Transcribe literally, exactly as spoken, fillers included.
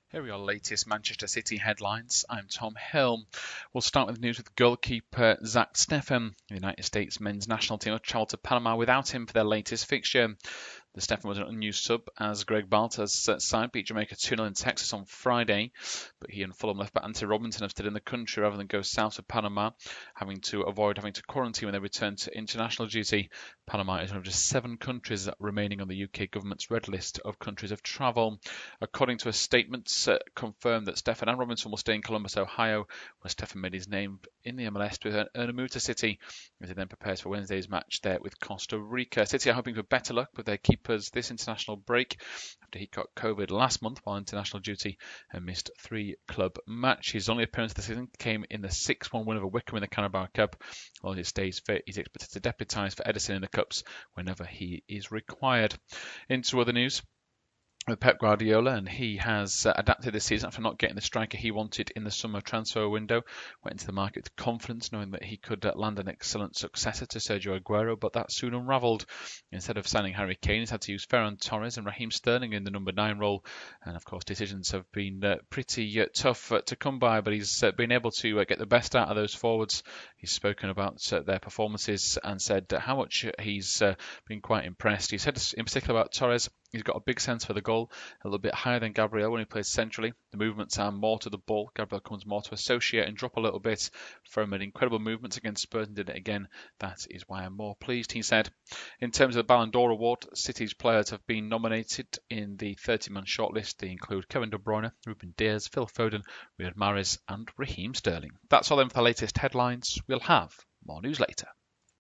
Here are your latest Manchester City headlines. I'm Tom Hill. We'll start with news with goalkeeper Zach Steffen. The United States men's national team have travelled to Panama without him for their latest fixture. The Steffen was an unused sub as Greg Barta's side beat Jamaica two nil in Texas on Friday, but he and Fulham left back Anthony Robinson have stayed in the country rather than go south to Panama, having to avoid having to quarantine when they return to international duty. Panama is one of just seven countries remaining on the U K government's red list of countries of travel. According to a statement, uh, confirmed that Steffen and Robinson will stay in Columbus, Ohio, where Steffen made his name in the M L S to earn a move to City, as he then prepares for Wednesday's match there with Costa Rica. City are hoping for better luck with their keepers this international break after he caught COVID last month while on international duty and missed three club matches. His only appearance this season came in the six one win over Wickham in the Carabao Cup. While he stays fit, he's expected to deputise for Edison in the Cups whenever he is required. Into other news with Pep Guardiola, and he has uh, adapted this season after not getting the striker he wanted in the summer transfer window. Went into the market with confidence, knowing that he could uh, land an excellent successor to Sergio Aguero, but that soon unravelled. Instead of signing Harry Kane, he's had to use Ferran Torres and Raheem Sterling in the number nine role, and of course decisions have been uh, pretty uh, tough uh, to come by, but he's uh, been able to uh, get the best out of those forwards. He's spoken about uh, their performances and said uh, how much he's uh, been quite impressed. He said in particular about Torres, he's got a big sense for the goal, a little bit higher than Gabriel when he plays centrally. The movements are more to the ball. Gabriel comes more to associate and drop a little bit. Ferran made incredible movements against Spurs and did it again. That is why I'm more pleased, he said. In terms of the Ballon d'Or award, City's players have been nominated in the thirty-man shortlist. They include Kevin De Bruyne, Ruben Dias, Phil Foden, Riyad Mahrez and Raheem Sterling. That's all then for the latest headlines. We'll have more news later.